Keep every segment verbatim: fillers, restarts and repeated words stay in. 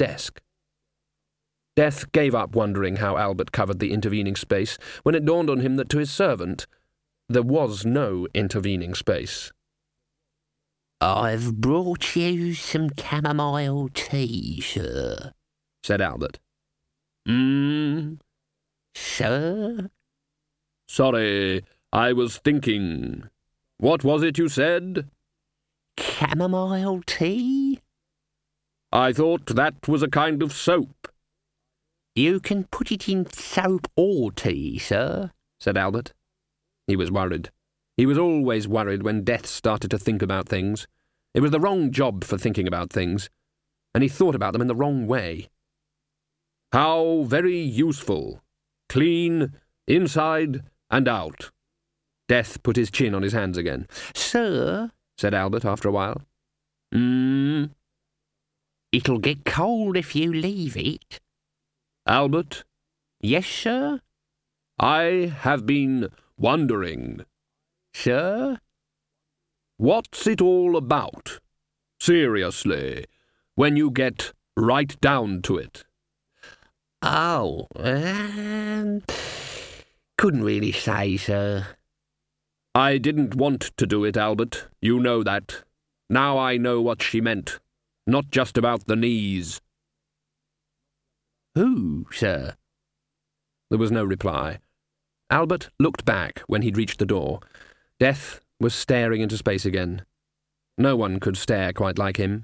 desk. Death gave up wondering how Albert covered the intervening space when it dawned on him that to his servant there was no intervening space. "I've brought you some chamomile tea, sir," said Albert. Hmm? "Sir?" Sorry, I was thinking. What was it you said? "Chamomile tea?" I thought that was a kind of soap. "You can put it in soap or tea, sir," said Albert. He was worried. He was always worried when Death started to think about things. It was the wrong job for thinking about things, and he thought about them in the wrong way. How very useful. Clean, inside and out. Death put his chin on his hands again. "Sir," said Albert after a while. Hmm? "It'll get cold if you leave it." Albert? "Yes, sir?" I have been wondering. "Sir?" What's it all about? Seriously, when you get right down to it. "Oh, um, couldn't really say, sir." I didn't want to do it, Albert. You know that. Now I know what she meant. Not just about the knees. "Who, sir?" There was no reply. Albert looked back when he'd reached the door. Death was staring into space again. No one could stare quite like him.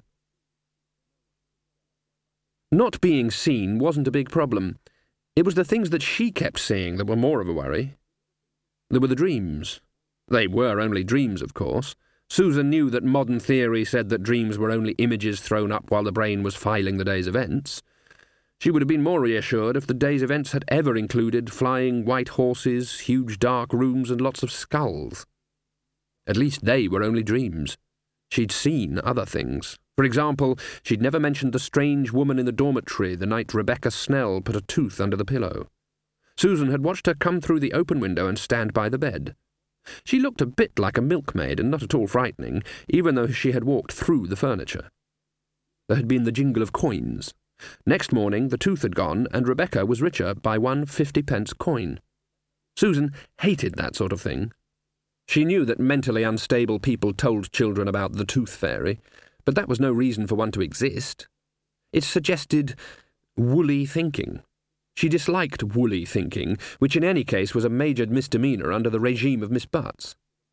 Not being seen wasn't a big problem. It was the things that she kept seeing that were more of a worry. There were the dreams. They were only dreams, of course. Susan knew that modern theory said that dreams were only images thrown up while the brain was filing the day's events. She would have been more reassured if the day's events had ever included flying white horses, huge dark rooms, and lots of skulls. At least they were only dreams. She'd seen other things. For example, she'd never mentioned the strange woman in the dormitory the night Rebecca Snell put a tooth under the pillow. Susan had watched her come through the open window and stand by the bed. She looked a bit like a milkmaid and not at all frightening, even though she had walked through the furniture. There had been the jingle of coins. Next morning the tooth had gone, and Rebecca was richer by one fifty-pence coin. Susan hated that sort of thing. She knew that mentally unstable people told children about the tooth fairy, but that was no reason for one to exist. It suggested woolly thinking. She disliked woolly thinking, which in any case was a major misdemeanour under the regime of Miss Butts.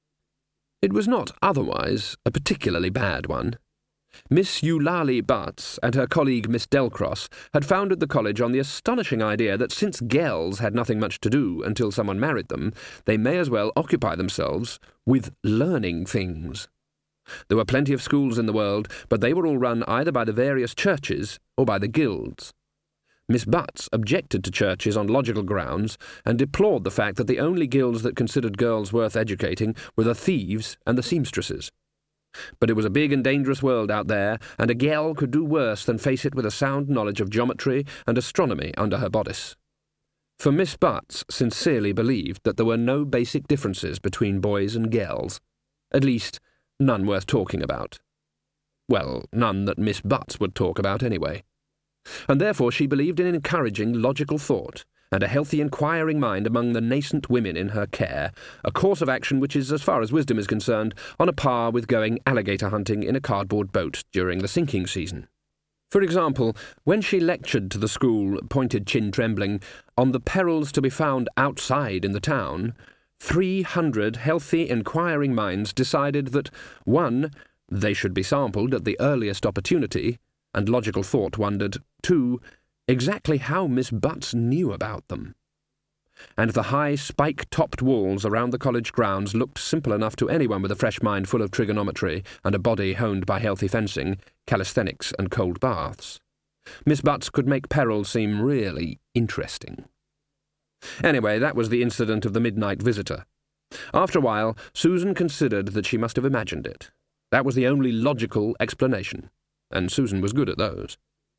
It was not otherwise a particularly bad one. Miss Eulalie Butts and her colleague Miss Delcross had founded the college on the astonishing idea that since girls had nothing much to do until someone married them, they may as well occupy themselves with learning things. There were plenty of schools in the world, but they were all run either by the various churches or by the guilds. Miss Butts objected to churches on logical grounds and deplored the fact that the only guilds that considered girls worth educating were the thieves and the seamstresses. But it was a big and dangerous world out there, and a gal could do worse than face it with a sound knowledge of geometry and astronomy under her bodice. For Miss Butts sincerely believed that there were no basic differences between boys and girls. At least, none worth talking about. Well, none that Miss Butts would talk about anyway. And therefore she believed in encouraging logical thought and a healthy inquiring mind among the nascent women in her care, a course of action which is, as far as wisdom is concerned, on a par with going alligator hunting in a cardboard boat during the sinking season. For example, when she lectured to the school, pointed chin trembling, on the perils to be found outside in the town, three hundred healthy inquiring minds decided that, one, they should be sampled at the earliest opportunity, and logical thought wondered, two, exactly how Miss Butts knew about them. And the high, spike-topped walls around the college grounds looked simple enough to anyone with a fresh mind full of trigonometry and a body honed by healthy fencing, calisthenics and cold baths. Miss Butts could make peril seem really interesting. Anyway, that was the incident of the midnight visitor. After a while, Susan considered that she must have imagined it. That was the only logical explanation, and Susan was good at those.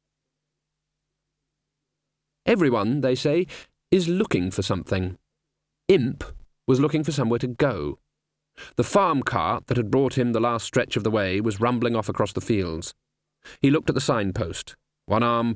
Everyone, they say, is looking for something. Imp was looking for somewhere to go. The farm cart that had brought him the last stretch of the way was rumbling off across the fields. He looked at the signpost, one arm